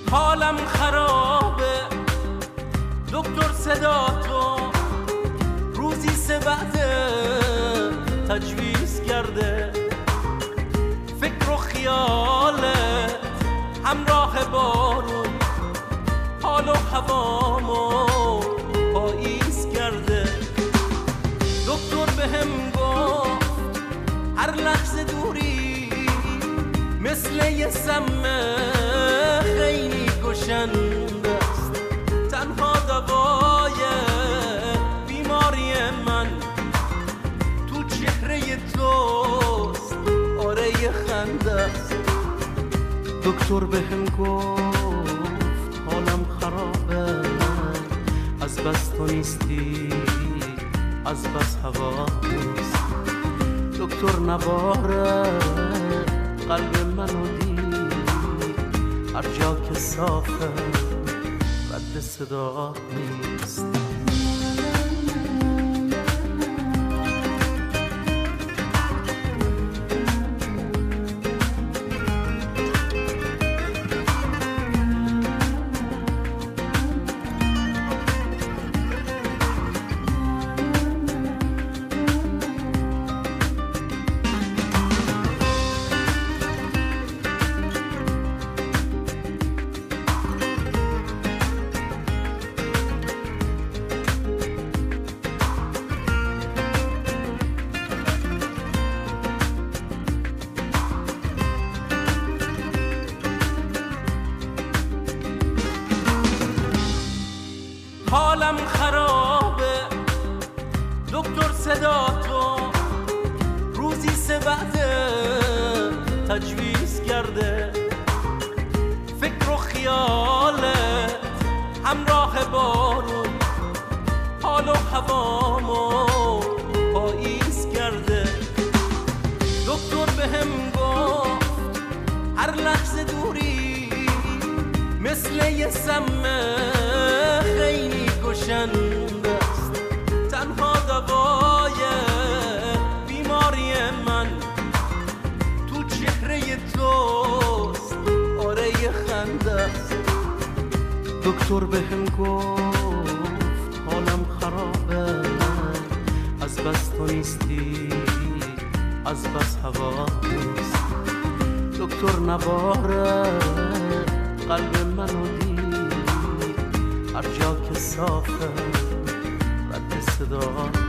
حالم خرابه دکتر صدا تو روزی 3 وعده تجویز کرده، فکر و خیالت همراه بارون حال و هوامو پاییز کرده. دکتر بهم گفت هر لحظه دوری مثل یه سمه خیلی کشنده است. تنها دوای بیماری من تو چهره توست، آره یه خنده است. دکتر بهم گفت حالم خرابه، از بس تو نیستی، از بس هوا نیست. دکتر نواره قلب منو دید، هر جا که صافه رد صدا نیست. حالم خرابه دکتر صدا تو روزی 3 وعده تجویز کرده، فکر و خیالت همراه بارون حال و هوامو پاییز کرده. دکتر بهم گفت هر لحظه دوری مثل یه سمه خیلی کشنده است. تنها دوای بیماری من تو چهره توست، آره یه خنده است. دکتر بهم گفت حالم خرابه، از بس تو نیستی، از بس هوا نیست. دکتر نواره قلب منو دید، هر جا که صافه رد صدا